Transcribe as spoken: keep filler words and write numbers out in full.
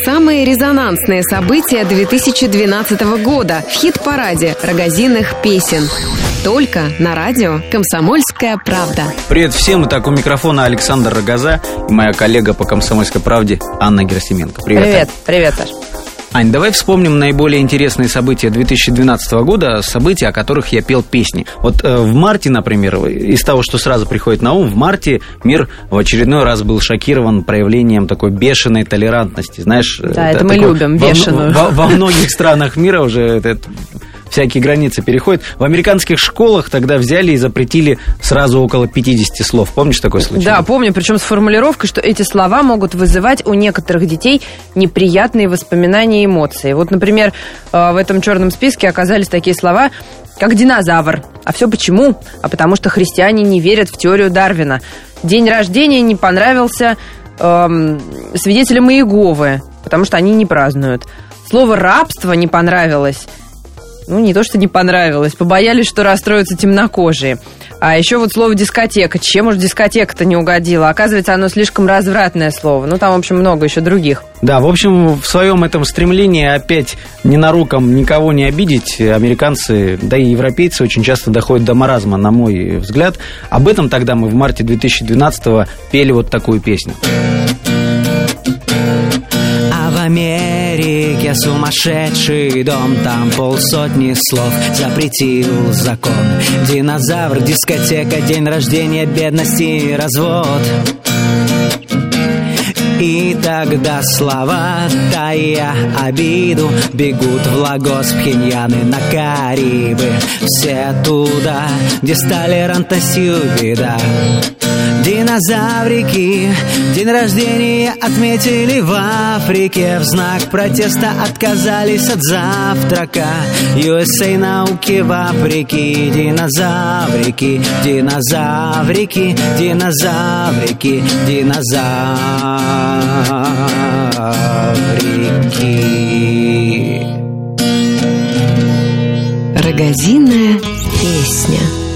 Самые резонансные события две тысячи двенадцатого года в хит-параде рогозиных песен. Только на радио «Комсомольская правда». Привет всем, итак, у микрофона Александр Рогоза и моя коллега по «Комсомольской правде» Анна Герасименко. Привет, Привет, Ань. привет, Саш. Ань, давай вспомним наиболее интересные события две тысячи двенадцатого года, события, о которых я пел песни. Вот э, в марте, например, из того, что сразу приходит на ум, в марте мир в очередной раз был шокирован проявлением такой бешеной толерантности. Знаешь, да, это, это мы такой, любим, бешеную. Во, во, во многих странах мира уже это... всякие границы переходят. В американских школах тогда взяли и запретили сразу около пятидесяти слов. Помнишь такой случай? Да, помню, причем с формулировкой, что эти слова могут вызывать у некоторых детей неприятные воспоминания и эмоции. Вот, например, в этом черном списке оказались такие слова, как динозавр. А все почему? А потому что христиане не верят в теорию Дарвина. День рождения не понравился эм, свидетелям Иеговы, потому что они не празднуют. Слово «рабство» не понравилось. Ну, не то, что не понравилось. Побоялись, что расстроятся темнокожие. А еще вот слово «дискотека». Чем уж дискотека-то не угодила? Оказывается, оно слишком развратное слово. Ну, там, в общем, много еще других. Да, в общем, в своем этом стремлении опять ненароком никого не обидеть, американцы, да и европейцы очень часто доходят до маразма, на мой взгляд. Об этом тогда мы в марте две тысячи двенадцатого пели вот такую песню. А в Америке сумасшедший дом, там полсотни слов запретил закон. Динозавр, дискотека, день рождения, бедности, развод. И тогда слова, тая обиду, бегут в Лагос, в Пхеньян и на Карибы. Все туда, где с толерантностью беда. Динозаврики день рождения отметили в Африке. В знак протеста отказались от завтрака. ю эс эй науки в Африке. Динозаврики, динозаврики, динозаврики, динозаврики. Рогозиная песня.